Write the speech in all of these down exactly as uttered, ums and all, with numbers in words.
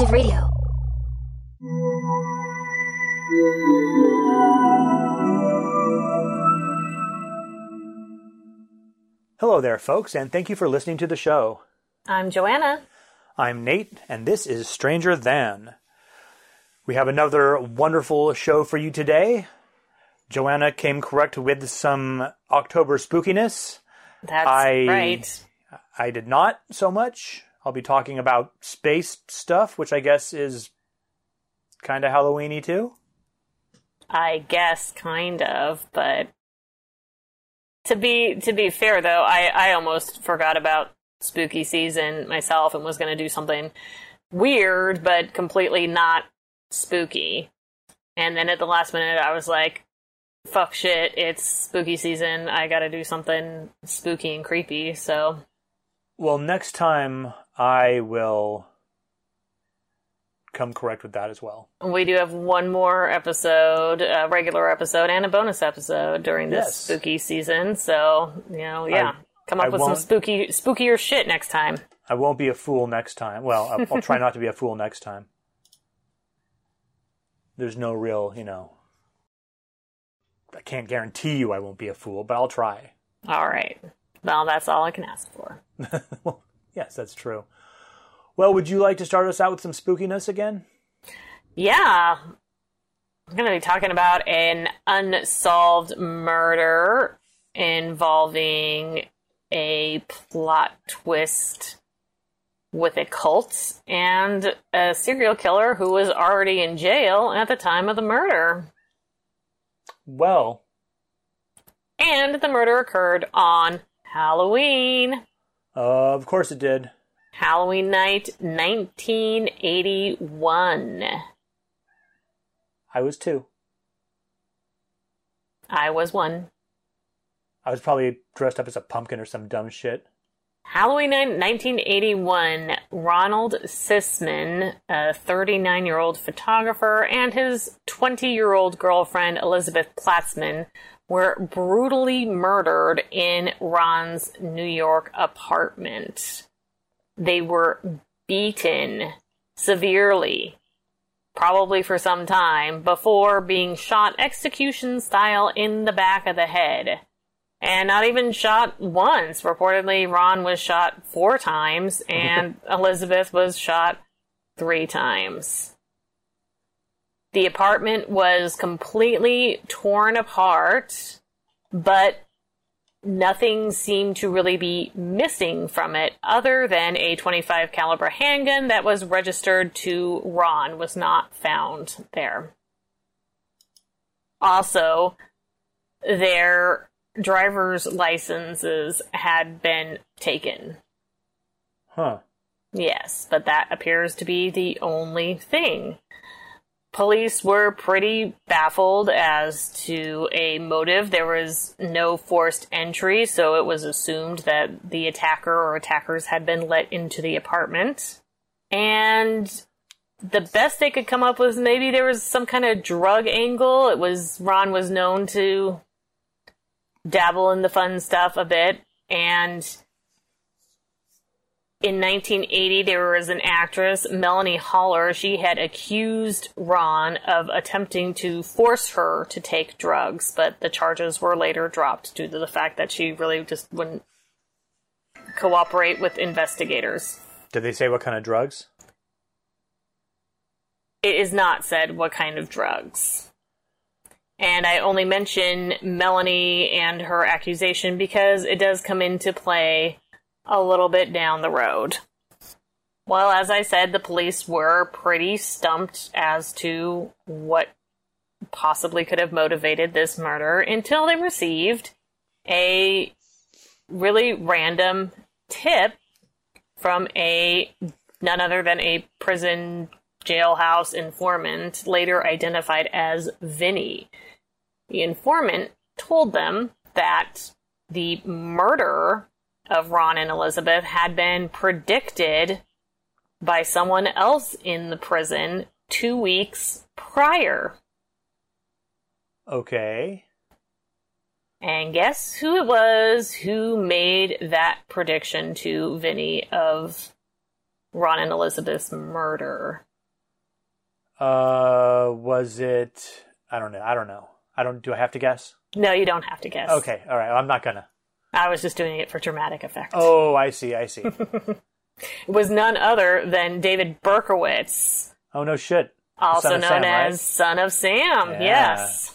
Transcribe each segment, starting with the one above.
Alternative Radio. Hello there, folks, and thank you for listening to the show. I'm Joanna. I'm Nate, and this is Stranger Than. We have another wonderful show for you today. Joanna came correct with some October spookiness. That's I, right. I did not so much. I'll be talking about space stuff, which I guess is kind of Halloween-y too. I guess, kind of, but to be to be fair, though, I, I almost forgot about spooky season myself and was going to do something weird, but completely not spooky. And then at the last minute, I was like, fuck shit, it's spooky season. I got to do something spooky and creepy, so... Well, next time I will come correct with that as well. We do have one more episode, a regular episode, and a bonus episode during this Yes. spooky season. So, you know, yeah. I, Come up I with some won't- spooky, spookier shit next time. I won't be a fool next time. Well, I'll, I'll try not to be a fool next time. There's no real, you know... I can't guarantee you I won't be a fool, but I'll try. All right. Well, that's all I can ask for. Well, yes, that's true. Well, would you like to start us out with some spookiness again? Yeah. I'm going to be talking about an unsolved murder involving a plot twist with a cult and a serial killer who was already in jail at the time of the murder. Well... And the murder occurred on Halloween. Uh, of course it did. Halloween night, nineteen eighty-one. I was two. I was one. I was probably dressed up as a pumpkin or some dumb shit. Halloween night, nineteen eighty-one, Ronald Sisman, a thirty-nine-year-old photographer, and his twenty-year-old girlfriend, Elizabeth Platzman, were brutally murdered in Ron's New York apartment. They were beaten severely, probably for some time, before being shot execution-style in the back of the head. And not even shot once. Reportedly, Ron was shot four times, and Elizabeth was shot three times. The apartment was completely torn apart, but nothing seemed to really be missing from it other than a twenty-five caliber handgun that was registered to Ron was not found there. Also, their driver's licenses had been taken. Huh. Yes, but that appears to be the only thing. Police were pretty baffled as to a motive. There was no forced entry, so it was assumed that the attacker or attackers had been let into the apartment. And the best they could come up with, maybe there was some kind of drug angle. It was, Ron was known to dabble in the fun stuff a bit, and in nineteen eighty, there was an actress, Melanie Haller. She had accused Ron of attempting to force her to take drugs, but the charges were later dropped due to the fact that she really just wouldn't cooperate with investigators. Did they say what kind of drugs? It is not said what kind of drugs. And I only mention Melanie and her accusation because it does come into play a little bit down the road. Well, as I said, the police were pretty stumped as to what possibly could have motivated this murder until they received a really random tip from a none other than a prison jailhouse informant, later identified as Vinny. The informant told them that the murder of Ron and Elizabeth had been predicted by someone else in the prison two weeks prior. Okay. And guess who it was who made that prediction to Vinny of Ron and Elizabeth's murder? Uh, was it? I don't know. I don't know. I don't. Do I have to guess? No, you don't have to guess. Okay. All right. I'm not gonna. I was just doing it for dramatic effect. Oh, I see. I see. It was none other than David Berkowitz. Oh no, shit. Also known Sam, as right? Son of Sam. Yeah. Yes.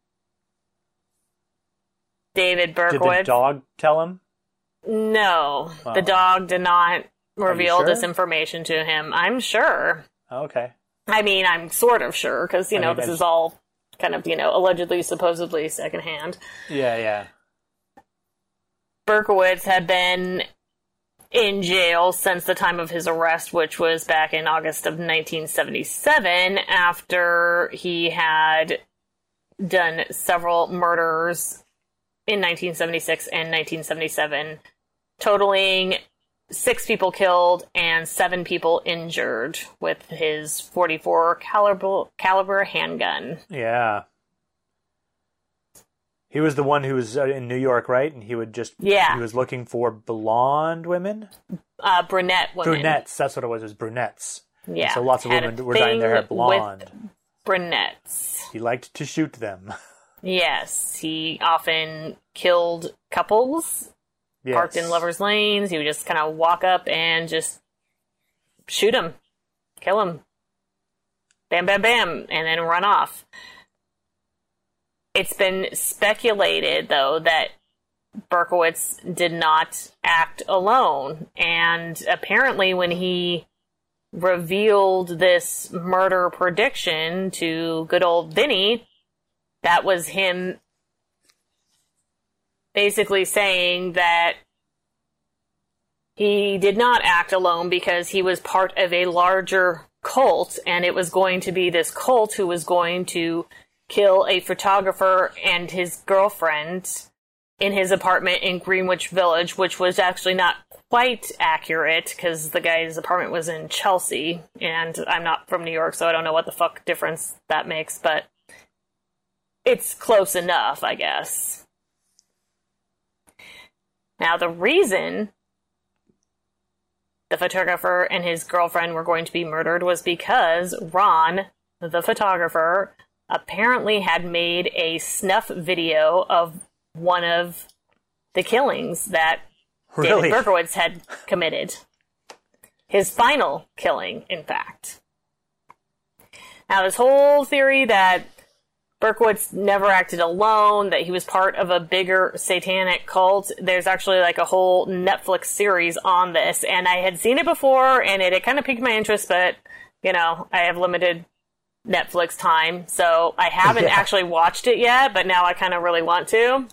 David Berkowitz. Did the dog tell him? No, Oh. the dog did not reveal sure? this information to him. I'm sure. Okay. I mean, I'm sort of sure, because, you I know, mean, this that's- is all kind of, you know, allegedly, supposedly secondhand. Yeah, yeah. Berkowitz had been in jail since the time of his arrest, which was back in August of nineteen seventy-seven, after he had done several murders in nineteen seventy-six and nineteen seventy-seven, totaling six people killed and seven people injured with his forty-four caliber, caliber handgun. Yeah. He was the one who was uh, in New York, right? And he would just... Yeah. He was looking for blonde women? Uh, brunette women. Brunettes. That's what it was. It was brunettes. Yeah. And so lots of Had a women were dyeing their hair thing blonde. with brunettes. He liked to shoot them. Yes. He often killed couples Yes. parked in lovers' lanes. He would just kind of walk up and just shoot them, kill them, bam, bam, bam, and then run off. It's been speculated, though, that Berkowitz did not act alone. And apparently when he revealed this murder prediction to good old Vinny, that was him basically saying that he did not act alone because he was part of a larger cult, and it was going to be this cult who was going to kill a photographer and his girlfriend in his apartment in Greenwich Village, which was actually not quite accurate because the guy's apartment was in Chelsea, and I'm not from New York, so I don't know what the fuck difference that makes, but it's close enough, I guess. Now, the reason the photographer and his girlfriend were going to be murdered was because Ron, the photographer, apparently had made a snuff video of one of the killings that Really? David Berkowitz had committed. His final killing, in fact. Now, this whole theory that Berkowitz never acted alone, that he was part of a bigger satanic cult, there's actually like a whole Netflix series on this, and I had seen it before, and it, it kind of piqued my interest, but, you know, I have limited Netflix time, so I haven't Yeah. actually watched it yet, but now I kind of really want to.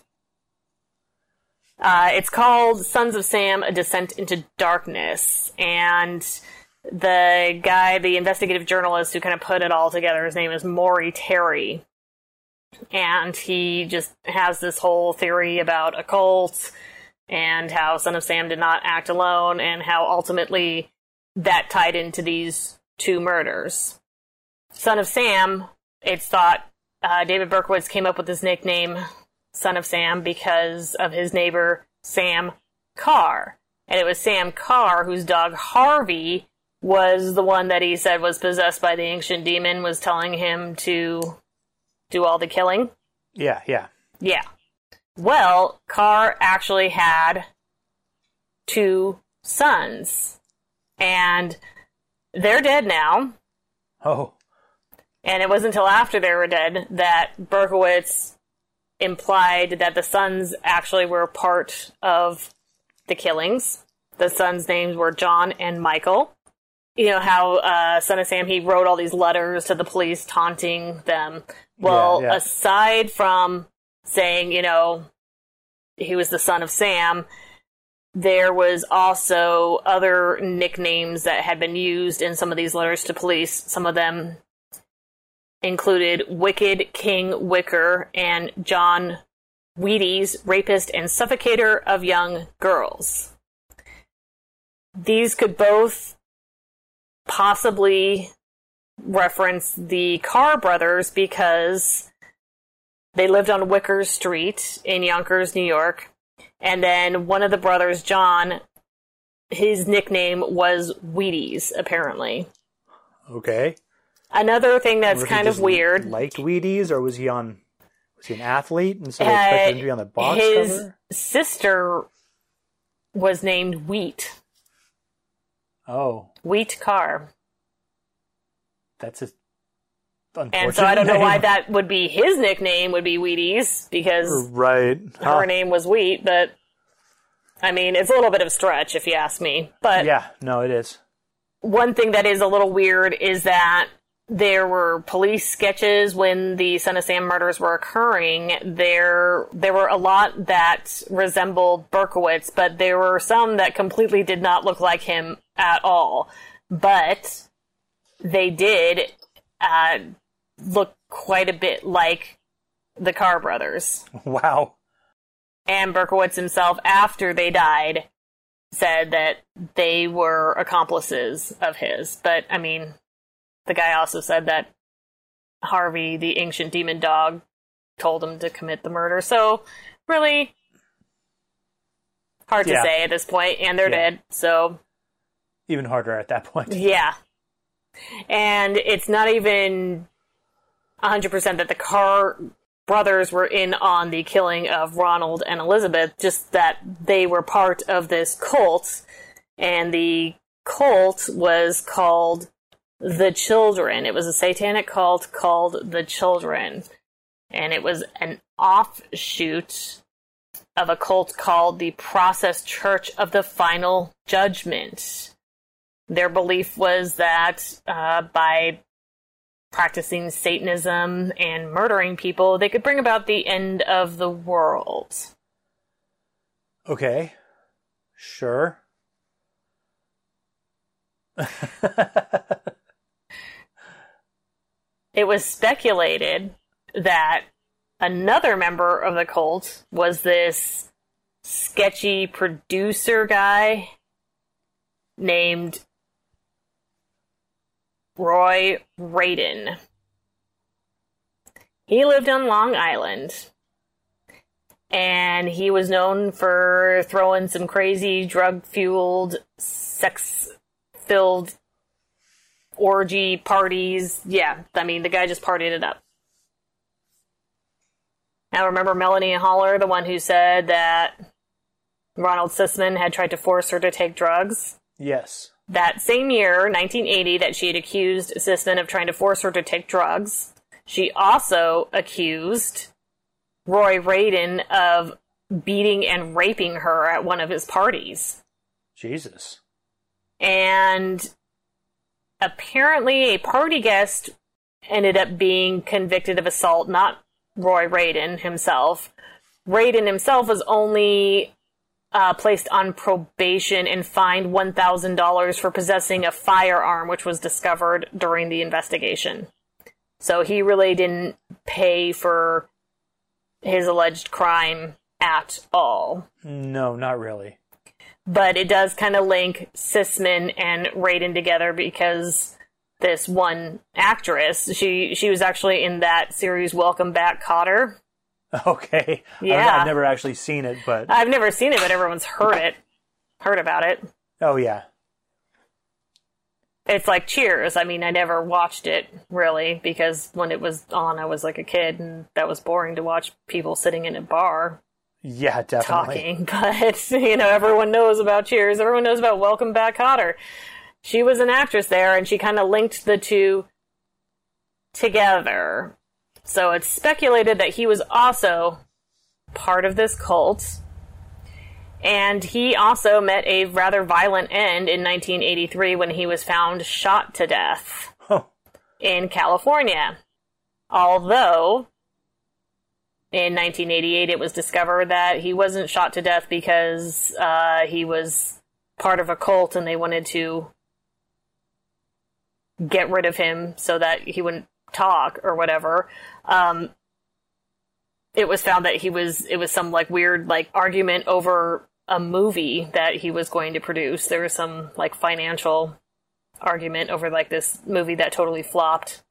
Uh, it's called Sons of Sam, A Descent into Darkness, and the guy, the investigative journalist who kind of put it all together, his name is Maury Terry, and he just has this whole theory about a cult, and how Son of Sam did not act alone, and how ultimately that tied into these two murders. Son of Sam, it's thought uh, David Berkowitz came up with his nickname Son of Sam because of his neighbor Sam Carr. And it was Sam Carr whose dog Harvey was the one that he said was possessed by the ancient demon, was telling him to do all the killing. Yeah, yeah. Yeah. Well, Carr actually had two sons. And they're dead now. Oh. And it wasn't until after they were dead that Berkowitz implied that the sons actually were part of the killings. The sons' names were John and Michael. You know how uh, Son of Sam, he wrote all these letters to the police taunting them. Well, Yeah, yeah. aside from saying, you know, he was the son of Sam, there was also other nicknames that had been used in some of these letters to police. Some of them included Wicked King Wicker and John Wheaties, rapist and suffocator of young girls. These could both possibly reference the Carr brothers because they lived on Wicker Street in Yonkers, New York. And then one of the brothers, John, his nickname was Wheaties, apparently. Okay. Another thing that's Or he kind of just weird. Liked Wheaties, or was he on? Was he an athlete, and so they Uh, expected him to be on the box his cover? sister was named Wheat. Oh, Wheat Carr. that's a unfortunate And so I don't know why name. that would be his nickname would be Wheaties, because Right. her Huh. name was Wheat, but I mean, it's a little bit of a stretch if you ask me. But Yeah, no, it is. one thing that is a little weird is that there were police sketches when the Son of Sam murders were occurring. There, there were a lot that resembled Berkowitz, but there were some that completely did not look like him at all. But they did uh, look quite a bit like the Carr brothers. Wow. And Berkowitz himself, after they died, said that they were accomplices of his. But, I mean, the guy also said that Harvey, the ancient demon dog, told him to commit the murder. So, really, hard to Yeah. say at this point, and they're Yeah. dead, so... Even harder at that point. Yeah. And it's not even one hundred percent that the Carr brothers were in on the killing of Ronald and Elizabeth, just that they were part of this cult, and the cult was called The Children. It was a satanic cult called The Children, and it was an offshoot of a cult called the Process Church of the Final Judgment. Their belief was that uh, by practicing Satanism and murdering people, they could bring about the end of the world. Okay. Sure. It was speculated that another member of the cult was this sketchy producer guy named Roy Radin. He lived on Long Island, and he was known for throwing some crazy drug-fueled, sex-filled orgy parties. Yeah, I mean, the guy just partied it up. Now, remember Melanie Haller, the one who said that Ronald Sisman had tried to force her to take drugs? Yes. That same year, nineteen eighty, that she had accused Sisman of trying to force her to take drugs, she also accused Roy Radin of beating and raping her at one of his parties. Jesus. And apparently a party guest ended up being convicted of assault, not Roy Radin himself. Radin himself was only uh, placed on probation and fined one thousand dollars for possessing a firearm, which was discovered during the investigation. So he really didn't pay for his alleged crime at all. No, not really. But it does kind of link Sisman and Radin together because this one actress, she she was actually in that series Welcome Back, Kotter. Okay. Yeah. I've, I've never actually seen it, but... I've never seen it, but everyone's heard it. Heard about it. Oh, yeah. It's like Cheers. I mean, I never watched it, really, because when it was on, I was like a kid, and that was boring to watch people sitting in a bar Yeah, definitely. talking. But, you know, everyone knows about Cheers. Everyone knows about Welcome Back, Kotter. She was an actress there, and she kind of linked the two together. So it's speculated that he was also part of this cult. And he also met a rather violent end in nineteen eighty-three when he was found shot to death Oh. in California. Although, in nineteen eighty-eight, it was discovered that he wasn't shot to death because uh, he was part of a cult and they wanted to get rid of him so that he wouldn't talk or whatever. Um, it was found that he was, it was some like weird like argument over a movie that he was going to produce. There was some like financial argument over like this movie that totally flopped.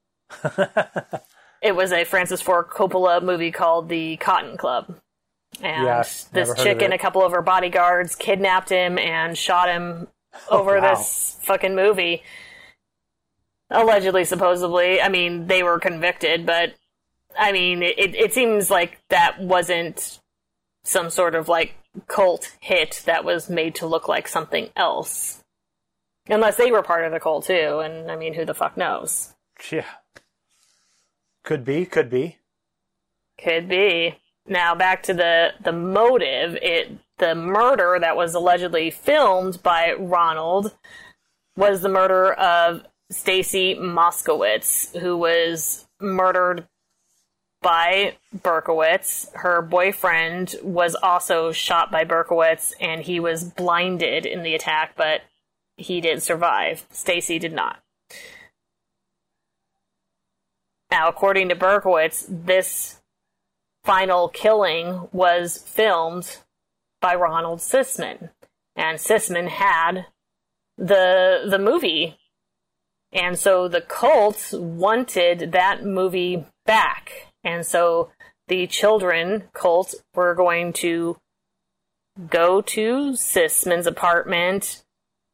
It was a Francis Ford Coppola movie called The Cotton Club. And Yeah, this never heard chick of and it. a couple of her bodyguards kidnapped him and shot him over wow. this fucking movie. Allegedly, supposedly. I mean, they were convicted, but I mean, it, it seems like that wasn't some sort of, like, cult hit that was made to look like something else. Unless they were part of the cult, too, and, I mean, who the fuck knows? Yeah. Could be, could be. Could be. Now, back to the, the motive. It the murder that was allegedly filmed by Ronald was the murder of Stacy Moskowitz, who was murdered by Berkowitz. Her boyfriend was also shot by Berkowitz, and he was blinded in the attack, but he did survive. Stacy did not. Now, according to Berkowitz, this final killing was filmed by Ronald Sisman, and Sisman had the the movie. And so the cult wanted that movie back. And so the children cult were going to go to Sisman's apartment,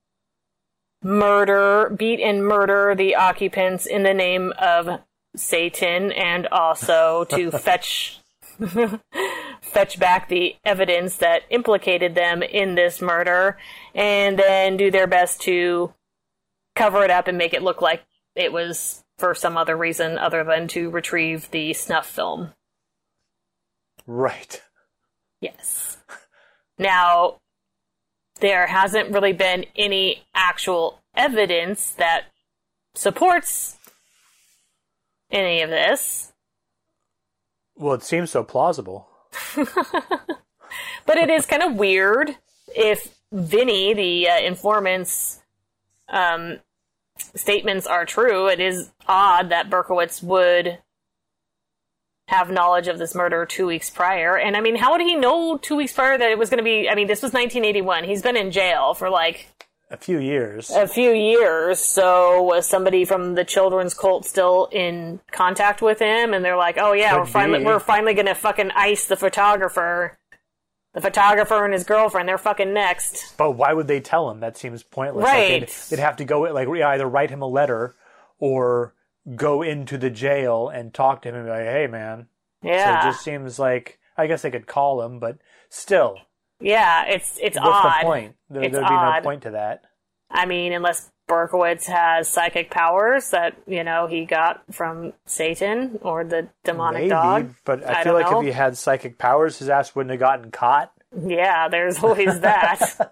murder, beat and murder the occupants in the name of Satan, and also to fetch fetch back the evidence that implicated them in this murder, and then do their best to cover it up and make it look like it was for some other reason other than to retrieve the snuff film. Right. Yes. Now, there hasn't really been any actual evidence that supports any of this. Well, it seems so plausible. But it is kind of weird if Vinny, the uh, informant's um, statements are true. It is odd that Berkowitz would have knowledge of this murder two weeks prior. And I mean, how would he know two weeks prior that it was going to be... I mean, this was nineteen eighty-one. He's been in jail for like... A few years. A few years. So was somebody from the children's cult still in contact with him? And they're like, oh yeah, Could we're finally, be. we're finally going to fucking ice the photographer. The photographer and his girlfriend, they're fucking next. But why would they tell him? That seems pointless. Right. Like they'd, they'd have to go, like, either write him a letter or go into the jail and talk to him and be like, hey, man. Yeah. So it just seems like, I guess they could call him, but still. Yeah, it's it's What's odd. the point? There, It's there'd be odd. no point to that. I mean, unless Berkowitz has psychic powers that, you know, he got from Satan or the demonic Maybe, dog. but I, I feel don't like know. if he had psychic powers, his ass wouldn't have gotten caught. Yeah, there's always that.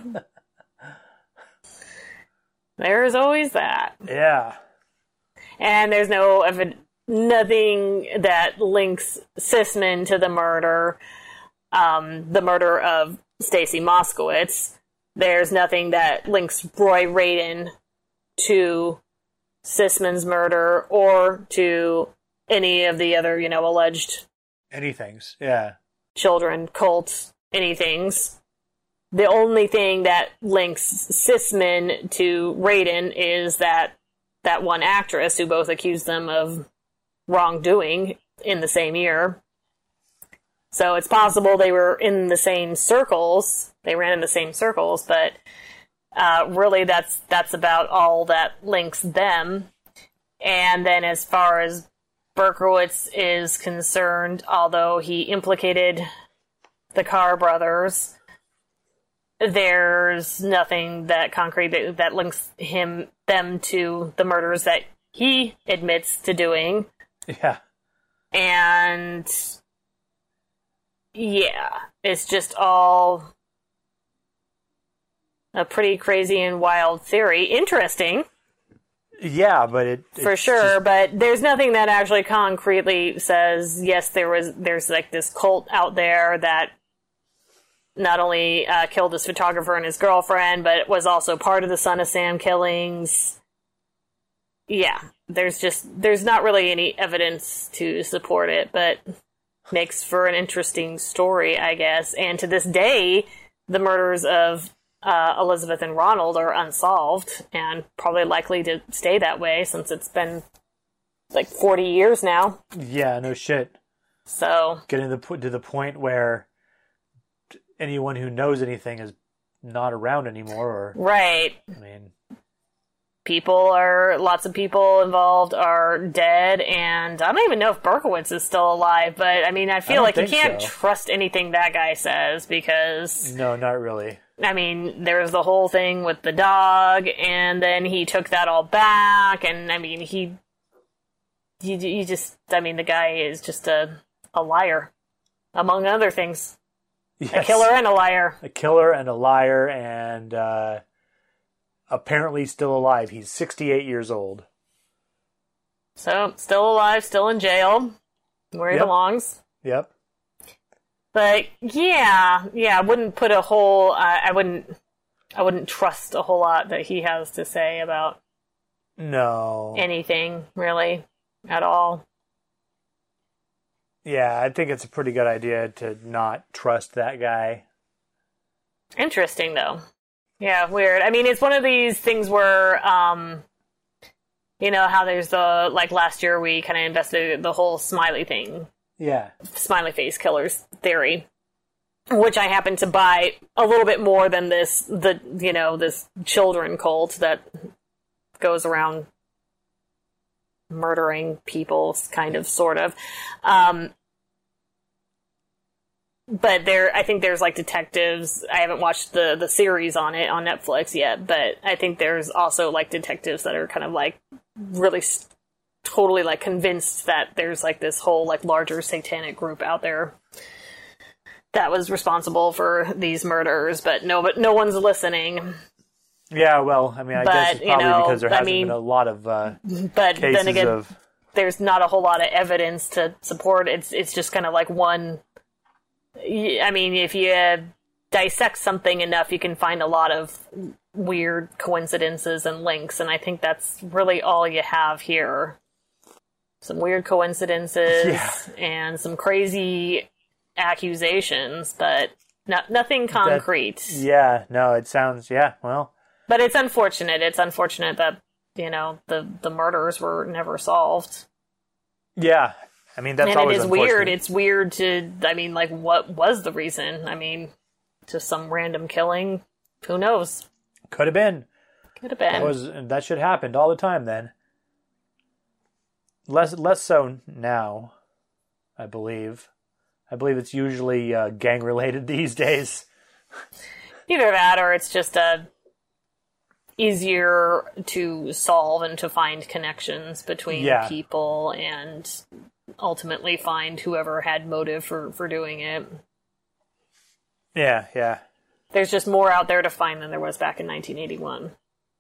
There's always that. Yeah. And there's no evi- nothing that links Sisman to the murder, um, the murder of Stacy Moskowitz. There's nothing that links Roy Radin to Sisman's murder or to any of the other, you know, alleged Anything's. Yeah. children, cults, anythings. The only thing that links Sisman to Radin is that that one actress who both accused them of wrongdoing in the same year. So it's possible they were in the same circles. They ran in the same circles, but uh, really that's that's about all that links them. And then as far as Berkowitz is concerned, although he implicated the Carr brothers, there's nothing that concrete that, that links him them to the murders that he admits to doing. Yeah. And yeah, it's just all a pretty crazy and wild theory. Interesting. Yeah, but it... For it's sure, just- but there's nothing that actually concretely says, yes, there was, there's like this cult out there that not only uh, killed this photographer and his girlfriend, but was also part of the Son of Sam killings. Yeah, there's just, there's not really any evidence to support it, but makes for an interesting story, I guess. And to this day, the murders of uh, Elizabeth and Ronald are unsolved, and probably likely to stay that way since it's been like forty years now. Yeah, no shit. So Getting to the, to the point where anyone who knows anything is not around anymore, or... right. I mean... people are, lots of people involved are dead, and I don't even know if Berkowitz is still alive, but I mean, I feel I like you can't so. trust anything that guy says, because... No, not really. I mean, there's the whole thing with the dog, and then he took that all back, and I mean, he... You, you just... I mean, the guy is just a, a liar, among other things. Yes. A killer and a liar. A killer and a liar, and uh, apparently still alive. He's sixty-eight years old. So, still alive, still in jail, where he Yep. belongs. Yep. But yeah, yeah, I wouldn't put a whole. Uh, I wouldn't. I wouldn't trust a whole lot that he has to say about No. anything really at all. Yeah, I think it's a pretty good idea to not trust that guy. Interesting though. Yeah, weird. I mean, it's one of these things where, um, you know, how there's the like last year we kind of investigated the whole smiley thing. Yeah. Smiley face killers theory, which I happen to buy a little bit more than this, the, you know, this children cult that goes around murdering people, kind of, sort of. Um, but there, I think there's like detectives. I haven't watched the, the series on it on Netflix yet, but I think there's also like detectives that are kind of like really st- totally like convinced that there's like this whole like larger satanic group out there that was responsible for these murders, but no, but no one's listening. Yeah, well, I mean, I But, guess it's you probably know, because there I hasn't mean- been a lot of uh, But cases then again, of... there's not a whole lot of evidence to support. It's it's just kind of like one. I mean, if you dissect something enough, you can find a lot of weird coincidences and links, and I think that's really all you have here. Some weird coincidences Yeah. and some crazy accusations, but no, nothing concrete. Yeah, no, it sounds... Yeah, well... But it's unfortunate. It's unfortunate that, you know, the, the murders were never solved. Yeah, I mean, that's and always it is unfortunate. weird. It's weird to, I mean, like, what was the reason? I mean, just some random killing? Who knows? Could have been. Could have been. That was that should happen all the time then. Less less so now, I believe. I believe it's usually uh, gang related these days. Either that, or it's just a easier to solve and to find connections between Yeah. people and ultimately find whoever had motive for, for doing it. Yeah, yeah. There's just more out there to find than there was back in nineteen eighty-one.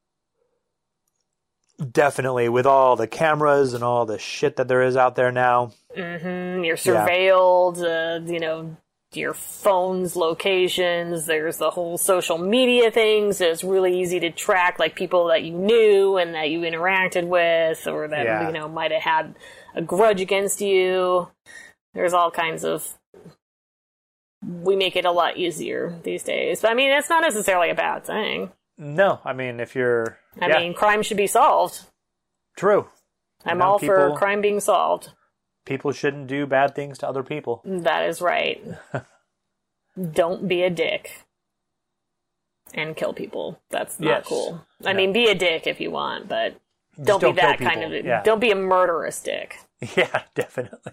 Definitely, with all the cameras and all the shit that there is out there now. Mm-hmm. You're surveilled, uh, you know, your phone's locations. There's the whole social media thing, so it's really easy to track, like, people that you knew and that you interacted with, or that, Yeah. you know, might have had a grudge against you. There's all kinds of... We make it a lot easier these days. But, I mean, it's not necessarily a bad thing. No, I mean, if you're... I yeah, mean, crime should be solved. true. I'm You know, all for people- crime being solved. People shouldn't do bad things to other people. That is right. Don't be a dick and kill people. That's not Yes. cool. I No. mean, be a dick if you want, but Just don't, don't be that kill kind of. people. Yeah. Don't be a murderous dick. Yeah, definitely.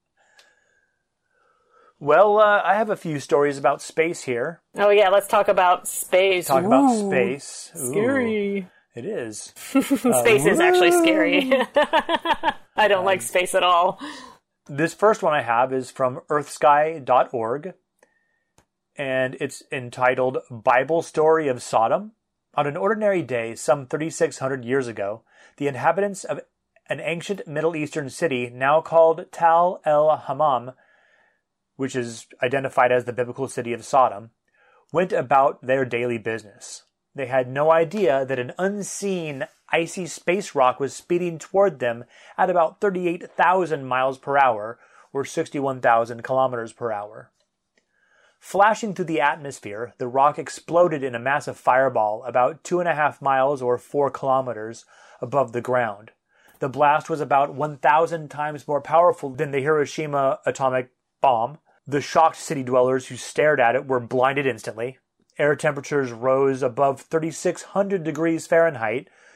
Well, uh, I have a few stories about space here. Oh yeah, let's talk about space. Talk about Ooh, space. Ooh, Scary. it is. Space is actually woo. scary. I don't like space at all. This first one I have is from earthsky dot org, and it's entitled Bible Story of Sodom. On an ordinary day, some thirty-six hundred years ago, the inhabitants of an ancient Middle Eastern city now called Tal el-Hammam, which is identified as the biblical city of Sodom, went about their daily business. They had no idea that an unseen icy space rock was speeding toward them at about thirty-eight thousand miles per hour, or sixty-one thousand kilometers per hour. Flashing through the atmosphere, the rock exploded in a massive fireball about two and a half miles or four kilometers above the ground. The blast was about one thousand times more powerful than the Hiroshima atomic bomb. The shocked city dwellers who stared at it were blinded instantly. Air temperatures rose above thirty-six hundred degrees Fahrenheit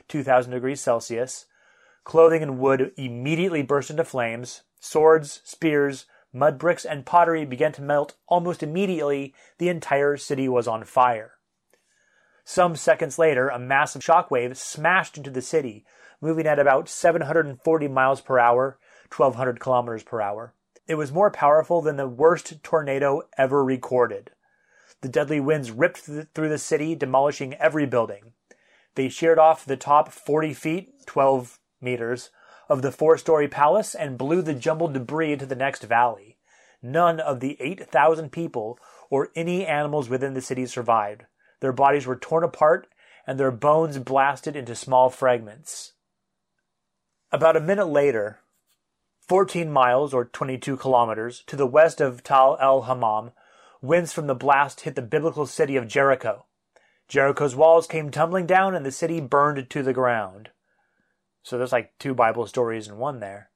two thousand degrees Celsius. Clothing and wood immediately burst into flames. Swords, spears, mud bricks, and pottery began to melt almost immediately. The entire city was on fire. Some seconds later, a massive shockwave smashed into the city, moving at about seven hundred forty miles per hour, twelve hundred kilometers per hour. It was more powerful than the worst tornado ever recorded. The deadly winds ripped through the city, demolishing every building. They sheared off the top forty feet, twelve meters, of the four-story palace and blew the jumbled debris into the next valley. None of the eight thousand people or any animals within the city survived. Their bodies were torn apart and their bones blasted into small fragments. About a minute later, fourteen miles or twenty-two kilometers to the west of Tal el Hammam, winds from the blast hit the biblical city of Jericho. Jericho's walls came tumbling down and the city burned to the ground. So there's like two Bible stories in one there.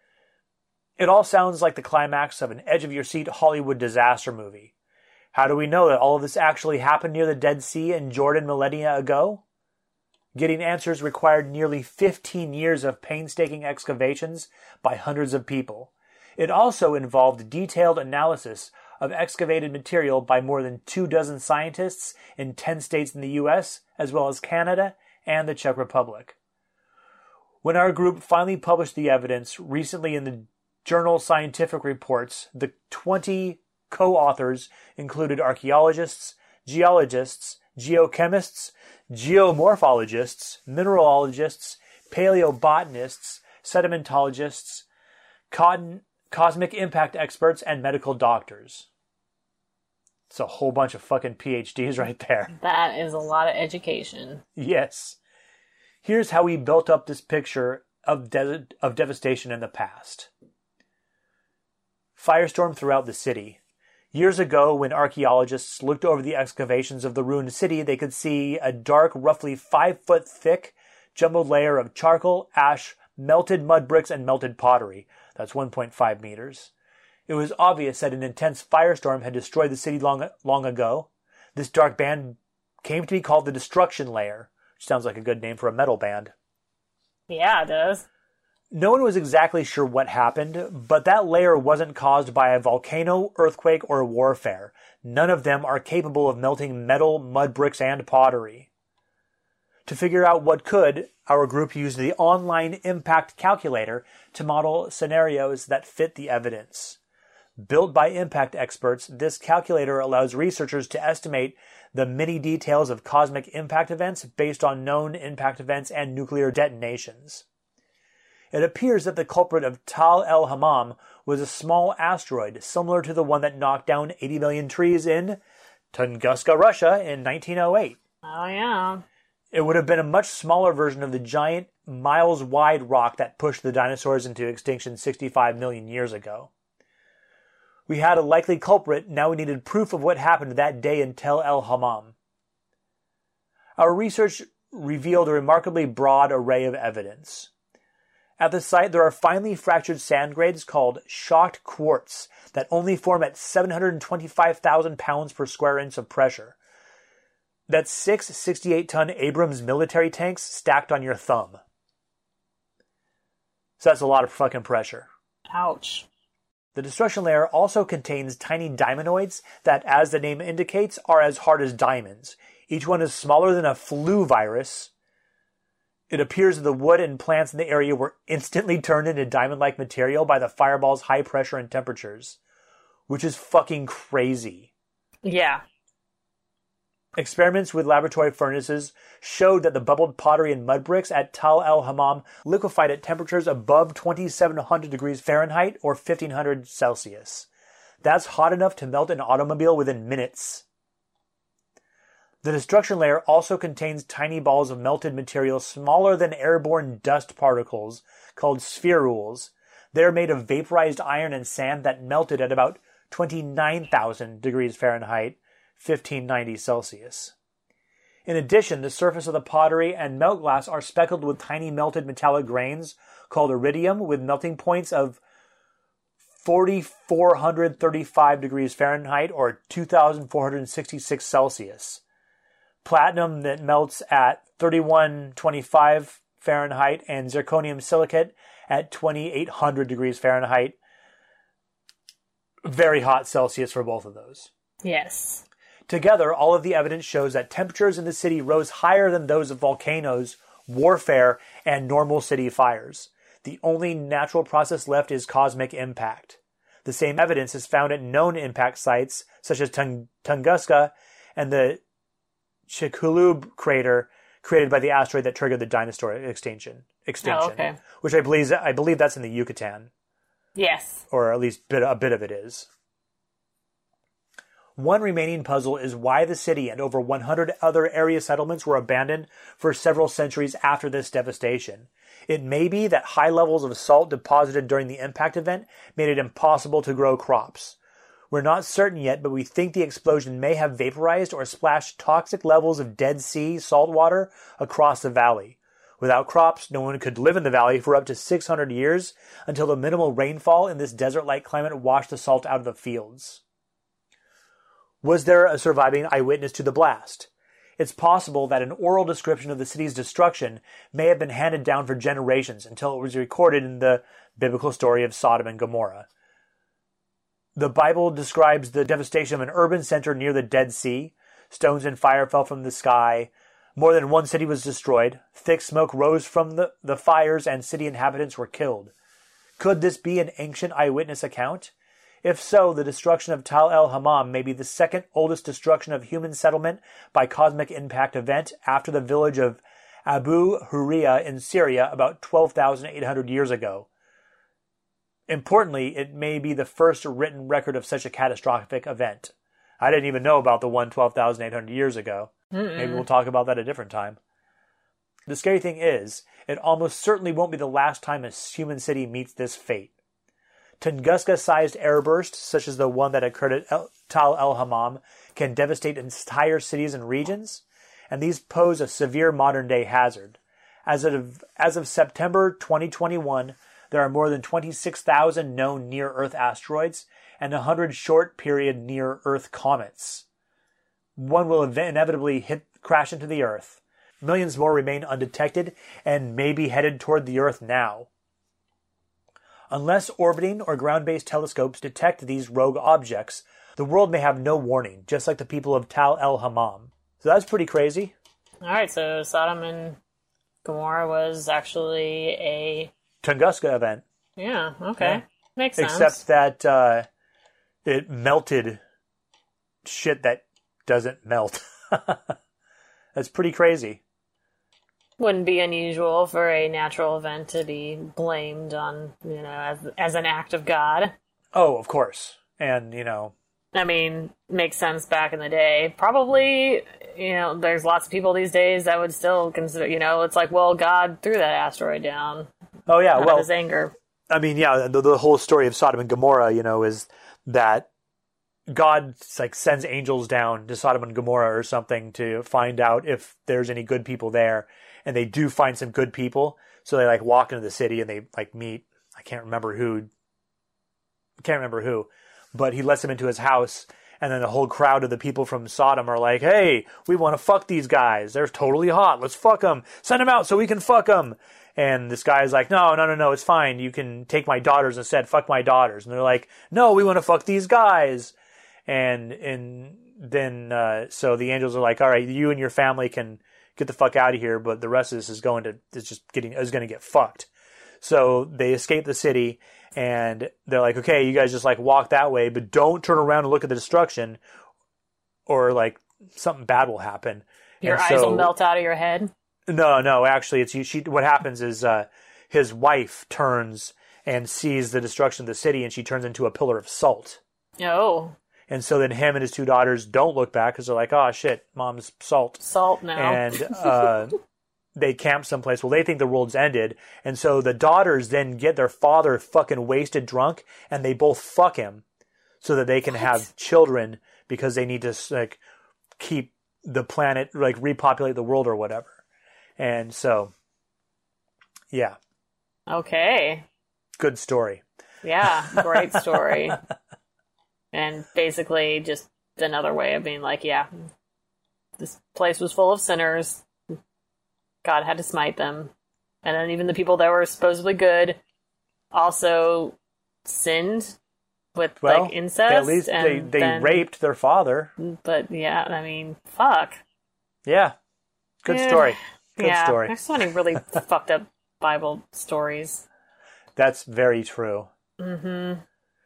It all sounds like the climax of an edge-of-your-seat Hollywood disaster movie. How do we know that all of this actually happened near the Dead Sea in Jordan millennia ago? Getting answers required nearly fifteen years of painstaking excavations by hundreds of people. It also involved detailed analysis of excavated material by more than two dozen scientists in ten states in the U S, as well as Canada and the Czech Republic. When our group finally published the evidence recently in the journal Scientific Reports, the twenty co-authors included archaeologists, geologists, geochemists, geomorphologists, mineralogists, paleobotanists, sedimentologists, cotton, cosmic impact experts, and medical doctors. It's a whole bunch of fucking P H Ds right there. That is a lot of education. Yes. Here's how we built up this picture of, de- of devastation in the past. Firestorm throughout the city. Years ago, when archaeologists looked over the excavations of the ruined city, they could see a dark, roughly five-foot thick, jumbled layer of charcoal, ash, melted mud bricks, and melted pottery. That's one point five meters. It was obvious that an intense firestorm had destroyed the city long, long ago. This dark band came to be called the destruction layer, which sounds like a good name for a metal band. Yeah, it does. No one was exactly sure what happened, but that layer wasn't caused by a volcano, earthquake, or warfare. None of them are capable of melting metal, mud bricks, and pottery. To figure out what could, our group used the online impact calculator to model scenarios that fit the evidence. Built by impact experts, this calculator allows researchers to estimate the many details of cosmic impact events based on known impact events and nuclear detonations. It appears that the culprit of Tal el Hammam was a small asteroid similar to the one that knocked down eighty million trees in Tunguska, Russia in nineteen oh eight. Oh, yeah. It would have been a much smaller version of the giant, miles-wide rock that pushed the dinosaurs into extinction sixty-five million years ago. We had a likely culprit, now we needed proof of what happened that day in Tel el Hammam. Our research revealed a remarkably broad array of evidence. At the site, there are finely fractured sand grains called shocked quartz that only form at seven hundred twenty-five thousand pounds per square inch of pressure. That's six sixty-eight ton Abrams military tanks stacked on your thumb. So that's a lot of fucking pressure. Ouch. The destruction layer also contains tiny diamondoids that, as the name indicates, are as hard as diamonds. Each one is smaller than a flu virus. It appears that the wood and plants in the area were instantly turned into diamond-like material by the fireball's high pressure and temperatures, which is fucking crazy. Yeah. Experiments with laboratory furnaces showed that the bubbled pottery and mud bricks at Tal el Hammam liquefied at temperatures above twenty-seven hundred degrees Fahrenheit or fifteen hundred Celsius. That's hot enough to melt an automobile within minutes. The destruction layer also contains tiny balls of melted material smaller than airborne dust particles called spherules. They're made of vaporized iron and sand that melted at about twenty-nine thousand degrees Fahrenheit, fifteen ninety Celsius. In addition, the surface of the pottery and melt glass are speckled with tiny melted metallic grains called iridium with melting points of four thousand four hundred thirty-five degrees Fahrenheit or two thousand four hundred sixty-six Celsius. platinum that melts at thirty-one twenty-five Fahrenheit, and zirconium silicate at twenty-eight hundred degrees Fahrenheit. Very hot Celsius for both of those. Yes. Together, all of the evidence shows that temperatures in the city rose higher than those of volcanoes, warfare, and normal city fires. The only natural process left is cosmic impact. The same evidence is found at known impact sites, such as Tung- Tunguska and the Chicxulub crater created by the asteroid that triggered the dinosaur extinction. extinction Oh, okay. Which I believe, I believe that's in the Yucatan. Yes. Or at least bit, a bit of it is. One remaining puzzle is why the city and over one hundred other area settlements were abandoned for several centuries after this devastation. It may be that high levels of salt deposited during the impact event made it impossible to grow crops. We're not certain yet, but we think the explosion may have vaporized or splashed toxic levels of Dead Sea salt water across the valley. Without crops, no one could live in the valley for up to six hundred years until the minimal rainfall in this desert-like climate washed the salt out of the fields. Was there a surviving eyewitness to the blast? It's possible that an oral description of the city's destruction may have been handed down for generations until it was recorded in the biblical story of Sodom and Gomorrah. The Bible describes the devastation of an urban center near the Dead Sea. Stones and fire fell from the sky. More than one city was destroyed. Thick smoke rose from the, the fires, and city inhabitants were killed. Could this be an ancient eyewitness account? If so, the destruction of Tal el Hammam may be the second oldest destruction of human settlement by cosmic impact event after the village of Abu Hurriya in Syria about twelve thousand eight hundred years ago. Importantly, it may be the first written record of such a catastrophic event. I didn't even know about the one twelve thousand eight hundred years ago. Mm-mm. Maybe we'll talk about that a different time. The scary thing is, it almost certainly won't be the last time a human city meets this fate. Tunguska-sized airbursts, such as the one that occurred at El- Tal el Hammam, can devastate entire cities and regions, and these pose a severe modern-day hazard. As of, as of September twenty twenty-one, there are more than twenty-six thousand known near-Earth asteroids and one hundred short-period near-Earth comets. One will ev- inevitably hit, crash into the Earth. Millions more remain undetected and may be headed toward the Earth now. Unless orbiting or ground-based telescopes detect these rogue objects, the world may have no warning, just like the people of Tal el Hammam. So that's pretty crazy. All right, so Sodom and Gomorrah was actually a Tunguska event. Yeah, okay. Yeah. Makes sense. Except that uh, it melted shit that doesn't melt. That's pretty crazy. Wouldn't be unusual for a natural event to be blamed on, you know, as as an act of God. Oh, of course. And, you know... I mean, makes sense back in the day. Probably, you know, there's lots of people these days that would still consider, you know, it's like, well, God threw that asteroid down. Oh, yeah, well... his anger. I mean, yeah, the, the whole story of Sodom and Gomorrah, you know, is that God, like, sends angels down to Sodom and Gomorrah or something to find out if there's any good people there. And they do find some good people. So they, like, walk into the city and they, like, meet, I can't remember who, I can't remember who, but he lets them into his house. And then the whole crowd of the people from Sodom are like, hey, we want to fuck these guys. They're totally hot. Let's fuck them. Send them out so we can fuck them. And this guy's like, no, no, no, no, it's fine. You can take my daughters instead. Fuck my daughters. And they're like, no, we want to fuck these guys. And, and then, uh, so the angels are like, all right, you and your family can get the fuck out of here, but the rest of this is going to, it's just getting, is going to get fucked. So they escape the city and they're like, okay, you guys just like walk that way, but don't turn around and look at the destruction or like something bad will happen. Your and eyes so, will melt out of your head. No, no, actually it's, she, what happens is, uh, his wife turns and sees the destruction of the city and she turns into a pillar of salt. Oh. And so then him and his two daughters don't look back because they're like, oh, shit, mom's salt. Salt now. And uh, they camp someplace. Well, they think the world's ended. And so the daughters then get their father fucking wasted drunk and they both fuck him so that they can what? have children because they need to like keep the planet, like repopulate the world or whatever. And so, yeah. Okay. Good story. Yeah, great story. And basically just another way of being like, yeah, this place was full of sinners. God had to smite them. And then even the people that were supposedly good also sinned with Well, like incest. at least and they, they then, raped their father. But yeah, I mean, fuck. Yeah. Good Yeah. story. Good yeah, story. There's so many really fucked up Bible stories. That's very true. Mm-hmm.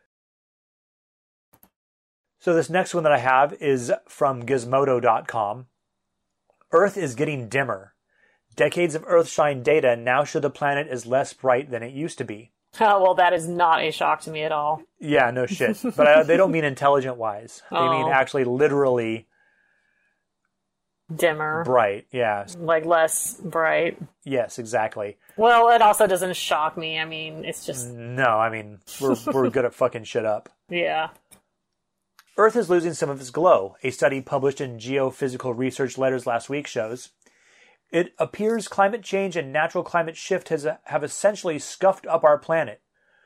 So this next one that I have is from Gizmodo dot com. Earth is getting dimmer. Decades of Earthshine data now show the planet is less bright than it used to be. Oh, well, that is not a shock to me at all. Yeah, no shit. But uh, they don't mean intelligent-wise. They Oh. mean actually literally Dimmer. bright. Yeah. Like less bright. Yes, exactly. Well, it also doesn't shock me. I mean, it's just, No, I mean, we're we're good at fucking shit up. yeah. Earth is losing some of its glow, a study published in Geophysical Research Letters last week shows. It appears climate change and natural climate shift has, have essentially scuffed up our planet.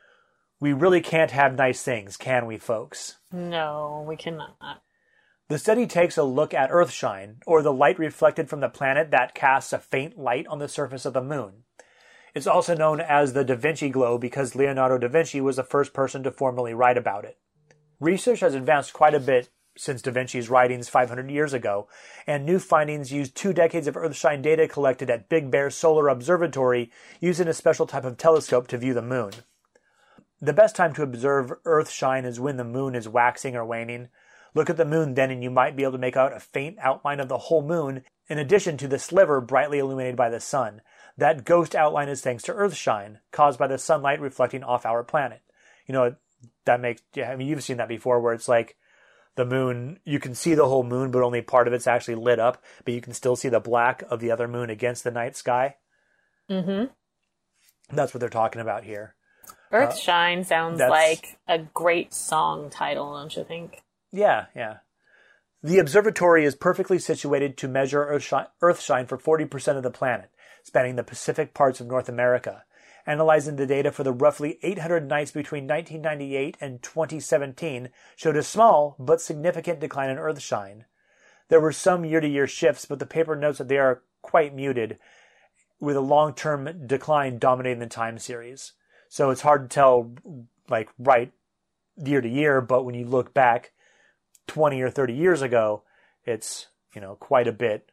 We really can't have nice things, can we, folks? No, we cannot. The study takes a look at Earthshine, or the light reflected from the planet that casts a faint light on the surface of the moon. It's also known as the Da Vinci Glow because Leonardo da Vinci was the first person to formally write about it. Research has advanced quite a bit since Da Vinci's writings five hundred years ago, and new findings use two decades of Earthshine data collected at Big Bear Solar Observatory using a special type of telescope to view the moon. The best time to observe Earthshine is when the moon is waxing or waning. Look at the moon then and you might be able to make out a faint outline of the whole moon, in addition to the sliver brightly illuminated by the sun. That ghost outline is thanks to Earthshine, caused by the sunlight reflecting off our planet. You know, that makes, yeah, I mean, you've seen that before where it's like the moon, you can see the whole moon, but only part of it's actually lit up, but you can still see the black of the other moon against the night sky. Mm-hmm. That's what they're talking about here. Earthshine uh, sounds that's... like a great song title, don't you think? Yeah, yeah. The observatory is perfectly situated to measure Earthshine, Earthshine for forty percent of the planet, spanning the Pacific parts of North America. Analyzing the data for the roughly eight hundred nights between nineteen ninety-eight and twenty seventeen showed a small but significant decline in Earthshine. There were some year-to-year shifts, but the paper notes that they are quite muted, with a long-term decline dominating the time series. So it's hard to tell, like, right year to year, but when you look back twenty or thirty years ago, it's, you know, quite a bit,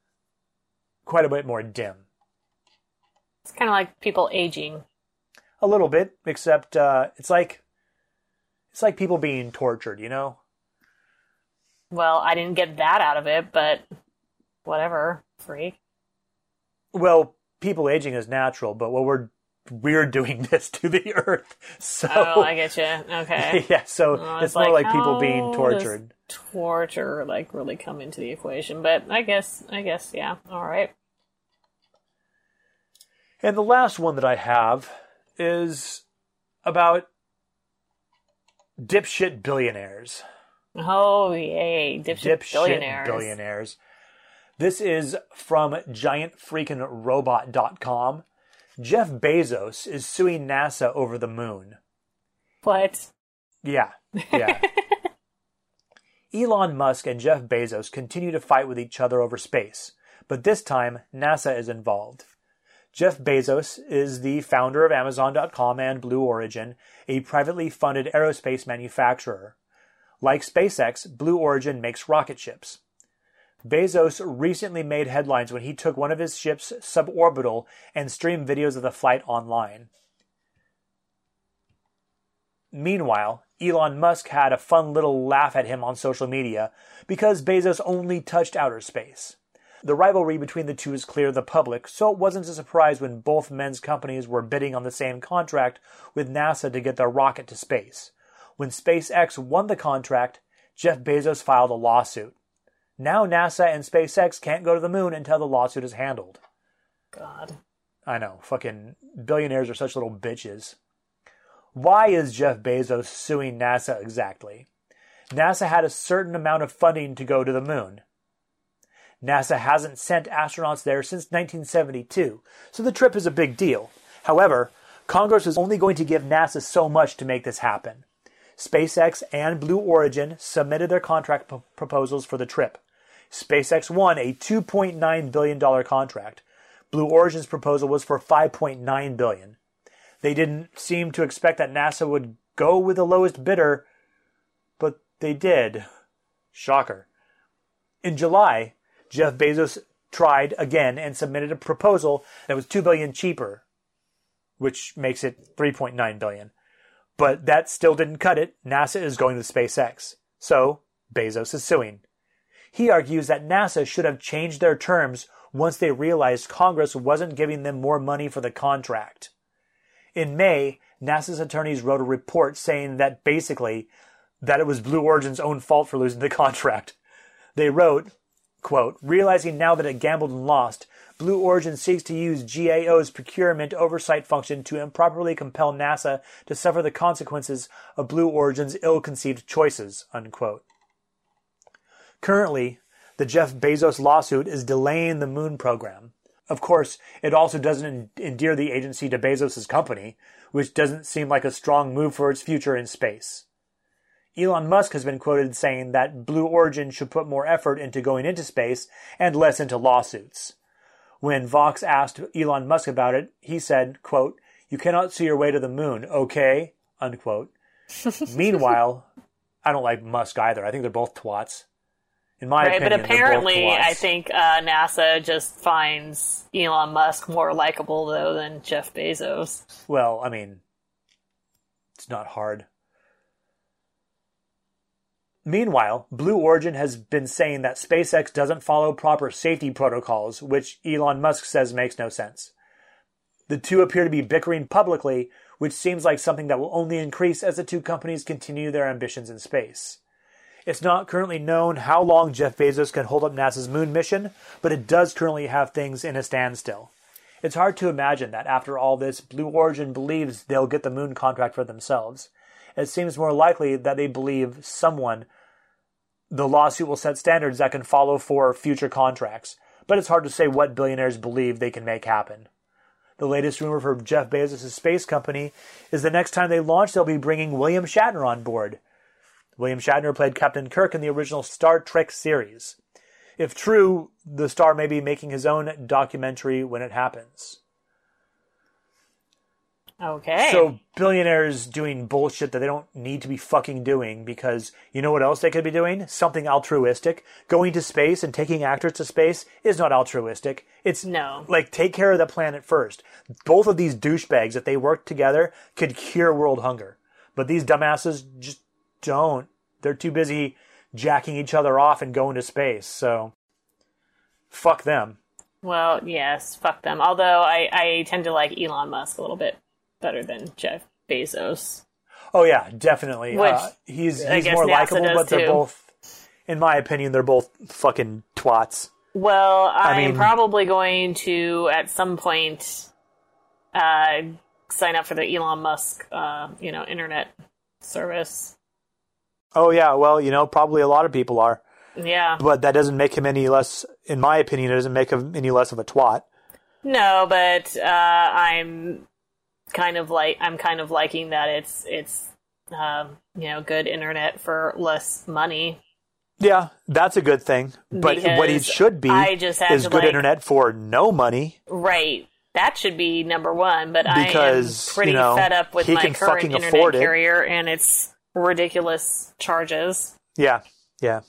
quite a bit more dim. It's kind of like people aging. A little bit, except uh, it's like it's like people being tortured, you know? Well, I didn't get that out of it, but whatever, freak. Well, people aging is natural, but what we're we're doing this to the earth. So oh, I get you. Okay. Yeah, so well, it's more like, like people how being tortured. Does torture like really come into the equation, but I guess I guess yeah. All right. And the last one that I have is about dipshit billionaires. Oh, yay. Dipshit, dipshit billionaires. billionaires. This is from giant freaking robot dot com. Jeff Bezos is suing NASA over the moon. What? Yeah, yeah. Elon Musk and Jeff Bezos continue to fight with each other over space, but this time NASA is involved. Jeff Bezos is the founder of Amazon dot com and Blue Origin, a privately funded aerospace manufacturer. Like SpaceX, Blue Origin makes rocket ships. Bezos recently made headlines when he took one of his ships suborbital and streamed videos of the flight online. Meanwhile, Elon Musk had a fun little laugh at him on social media because Bezos only touched outer space. The rivalry between the two is clear to the public, so it wasn't a surprise when both men's companies were bidding on the same contract with NASA to get their rocket to space. When SpaceX won the contract, Jeff Bezos filed a lawsuit. Now NASA and SpaceX can't go to the moon until the lawsuit is handled. God. I know, fucking billionaires are such little bitches. Why is Jeff Bezos suing NASA exactly? NASA had a certain amount of funding to go to the moon. NASA hasn't sent astronauts there since nineteen seventy-two, so the trip is a big deal. However, Congress is only going to give NASA so much to make this happen. SpaceX and Blue Origin submitted their contract p- proposals for the trip. SpaceX won a two point nine billion dollars contract. Blue Origin's proposal was for five point nine billion dollars. They didn't seem to expect that NASA would go with the lowest bidder, but they did. Shocker. In July, Jeff Bezos tried again and submitted a proposal that was two billion dollars cheaper, which makes it three point nine billion dollars. But that still didn't cut it. NASA is going to SpaceX. So, Bezos is suing. He argues that NASA should have changed their terms once they realized Congress wasn't giving them more money for the contract. In May, NASA's attorneys wrote a report saying that basically, that it was Blue Origin's own fault for losing the contract. They wrote, quote, realizing now that it gambled and lost, Blue Origin seeks to use G A O's procurement oversight function to improperly compel NASA to suffer the consequences of Blue Origin's ill-conceived choices, unquote. Currently, the Jeff Bezos lawsuit is delaying the moon program. Of course, it also doesn't endear the agency to Bezos' company, which doesn't seem like a strong move for its future in space. Elon Musk has been quoted saying that Blue Origin should put more effort into going into space and less into lawsuits. When Vox asked Elon Musk about it, he said, quote, you cannot see your way to the moon, okay? Unquote. Meanwhile, I don't like Musk either. I think they're both twats. In my right, opinion, but apparently, they're both twats. I think uh, NASA just finds Elon Musk more likable, though, than Jeff Bezos. Well, I mean, it's not hard. Meanwhile, Blue Origin has been saying that SpaceX doesn't follow proper safety protocols, which Elon Musk says makes no sense. The two appear to be bickering publicly, which seems like something that will only increase as the two companies continue their ambitions in space. It's not currently known how long Jeff Bezos can hold up NASA's moon mission, but it does currently have things in a standstill. It's hard to imagine that after all this, Blue Origin believes they'll get the moon contract for themselves. It seems more likely that they believe someone, the lawsuit will set standards that can follow for future contracts, but it's hard to say what billionaires believe they can make happen. The latest rumor for Jeff Bezos' space company is the next time they launch, they'll be bringing William Shatner on board. William Shatner played Captain Kirk in the original Star Trek series. If true, the star may be making his own documentary when it happens. Okay. So billionaires doing bullshit that they don't need to be fucking doing because you know what else they could be doing? Something altruistic. Going to space and taking actors to space is not altruistic. It's no. Like, take care of the planet first. Both of these douchebags, if they worked together, could cure world hunger. But these dumbasses just don't. They're too busy jacking each other off and going to space. So, fuck them. Well, yes, fuck them. Although I, I tend to like Elon Musk a little bit better than Jeff Bezos. Oh yeah, definitely. Which uh, he's I he's guess more NASA likable, does but they're too. both, in my opinion, they're both fucking twats. Well, I I'm mean- probably going to, at some point, uh, sign up for the Elon Musk, uh, you know, internet service. Oh yeah, well, you know, probably a lot of people are. Yeah. But that doesn't make him any less, in my opinion, it doesn't make him any less of a twat. No, but uh, I'm kind of like I'm kind of liking that it's it's um, you know, good internet for less money. Yeah, that's a good thing. But Because what it should be I just had is to, good like- internet for no money. Right. That should be number one, but Because, I am pretty you know, fed up with he my can current fucking internet afford it. carrier and its ridiculous charges. Yeah, yeah.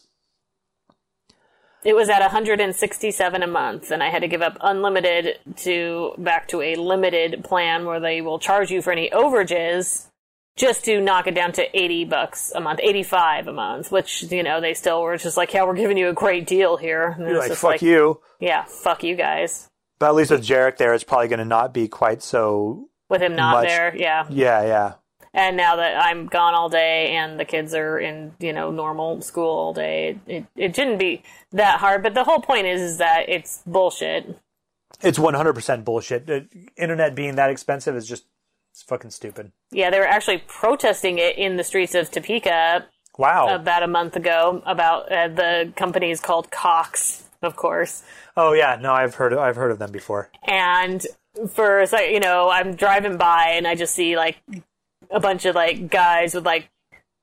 It was at one hundred sixty-seven dollars a month, and I had to give up unlimited to back to a limited plan where they will charge you for any overages just to knock it down to eighty bucks a month, eighty-five a month, which, you know, they still were just like, yeah, we're giving you a great deal here. And You're it's like, just fuck you. Yeah, fuck you guys. But at least with Jarek there, it's probably going to not be quite so... With him not Much- there, yeah. Yeah, yeah. And now that I'm gone all day and the kids are in, you know, normal school all day, it, it shouldn't be that hard. But the whole point is, is that it's bullshit. It's one hundred percent bullshit. The internet being that expensive is just it's fucking stupid. Yeah, they were actually protesting it in the streets of Topeka Wow. about a month ago about uh, the company is called Cox, of course. Oh yeah, no, I've heard I've heard of them before. And for, so, you know, I'm driving by and I just see like a bunch of like guys with like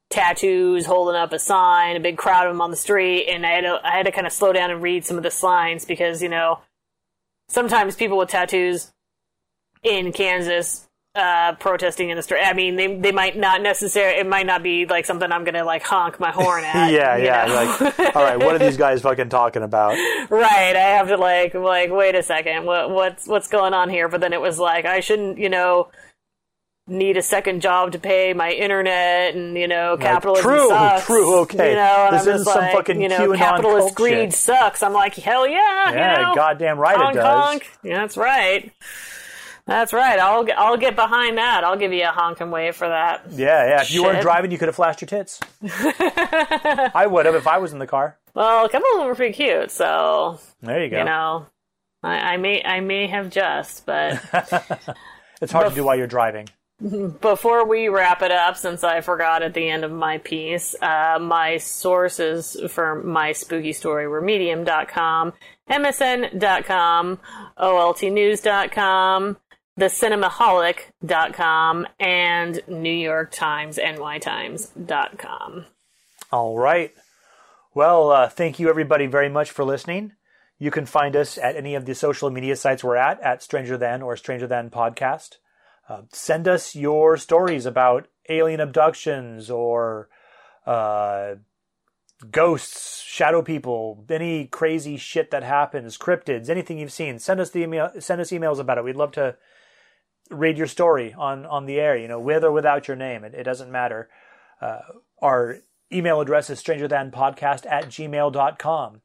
tattoos, holding up a sign, a big crowd of them on the street, and I had to, I had to kind of slow down and read some of the signs because, you know, sometimes people with tattoos in Kansas uh, protesting in the street, I mean, they they might not necessarily, it might not be like something I'm going to like honk my horn at. yeah, yeah. Like, all right, what are these guys fucking talking about? Right. I have to like, like, wait a second, what what's what's going on here? But then it was like, I shouldn't, you know, need a second job to pay my internet, and you know, capitalism like, true, sucks. True, okay. You know, and this I'm just isn't some like, fucking you know, QAnon capitalist cult greed shit. sucks. I'm like, hell yeah, Yeah, you know, goddamn right honk, it does. honk. Yeah, that's right. That's right. I'll I'll get behind that. I'll give you a honk and wave for that. Yeah, yeah. If you Shit. weren't driving, you could have flashed your tits. I would have if I was in the car. Well, a couple of them were pretty cute, so There you go. you know, I, I may I may have just, but It's hard to do while you're driving. before we wrap it up, since I forgot at the end of my piece, uh, my sources for my spooky story were medium dot com, M S N dot com, O L T news dot com, the cinemaholic dot com, and New York Times, N Y Times dot com. All right. Well, uh, thank you everybody very much for listening. You can find us at any of the social media sites we're at, at Stranger Than or Stranger Than Podcast. Uh, send us your stories about alien abductions or uh, ghosts, shadow people, any crazy shit that happens, cryptids, anything you've seen. Send us the email. Send us emails about it. We'd love to read your story on, on the air. You know, with or without your name, it, it doesn't matter. Uh, our email address is strangerthanpodcast at gmail dot com.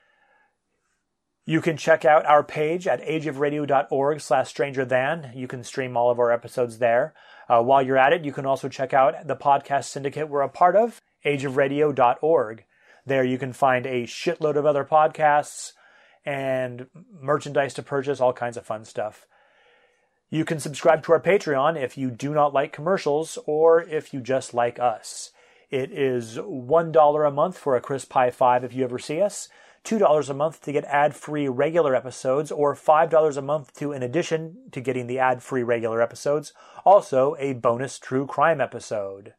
You can check out our page at ageofradio.org slash stranger than. You can stream all of our episodes there. Uh, while you're at it, you can also check out the podcast syndicate we're a part of, age of radio dot org. There you can find a shitload of other podcasts and merchandise to purchase, all kinds of fun stuff. You can subscribe to our Patreon if you do not like commercials or if you just like us. It is one dollar a month for a crisp high five if you ever see us. two dollars a month to get ad-free regular episodes, or five dollars a month to, in addition to getting the ad-free regular episodes, also a bonus true crime episode.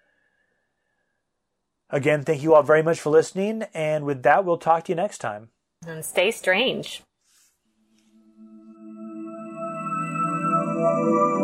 Again, thank you all very much for listening, and with that, we'll talk to you next time. And stay strange.